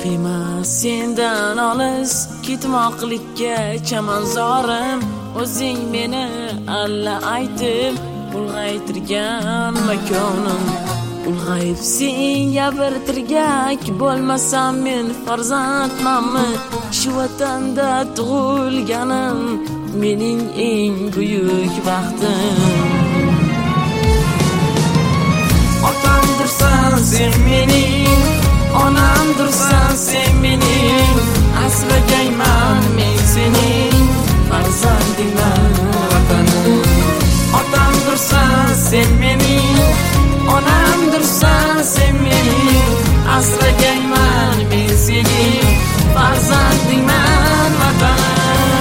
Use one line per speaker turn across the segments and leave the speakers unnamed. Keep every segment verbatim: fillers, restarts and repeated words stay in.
qiymas sendan olis ketmoqlikka chamanzorim, o'zing meni alla aytib ulg'aytirgan makonim. Ulg'ayib sen gapirtirgak bo'lmasam men farzandmanmi? Shu vatanda tug'ilganim mening eng buyuk baxtim. Otamdirsan sen mening, onamdirsan sen mening, asragayman men sening farzandingman vatanim. Otamdirsan sen mening, onamdirsan sen mening, asragayman men sening farzandingman vatanim.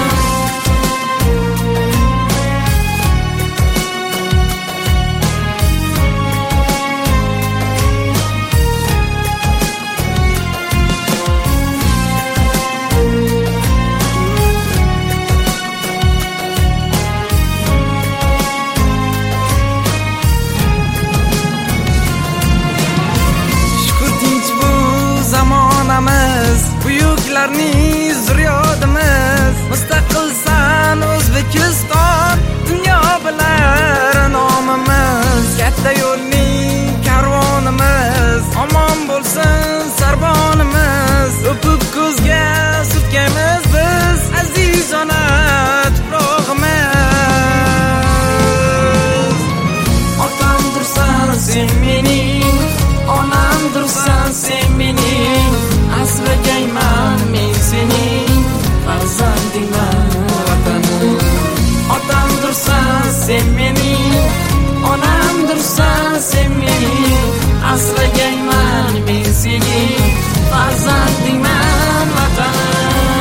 Buyuklarning zurriyodimiz, mustaqilsan O'zbekiston, dunyo bilar nomimiz. Katta yo'lning karvonimiz, omon bo'lsin sarbonimiz. O'pib ko'zga surtgaymiz biz aziz ona tuprog'imiz. Otamdirsan sen mening, onamdirsan sen mening, asragayman men sening farzandingman vatanim. Otamdirsan sen mening, onamdirsan sen mening, asragayman men sening farzandingman vatanim.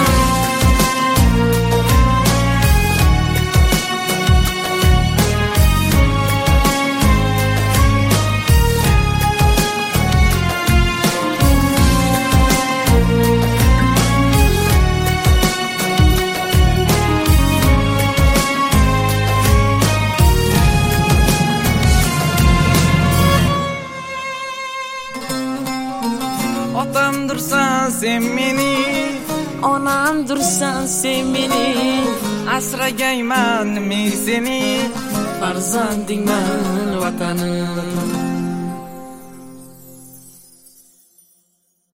Otamdirsan sen mening, onamdirsan sen mening, asragayman men sening farzandingman vatanim.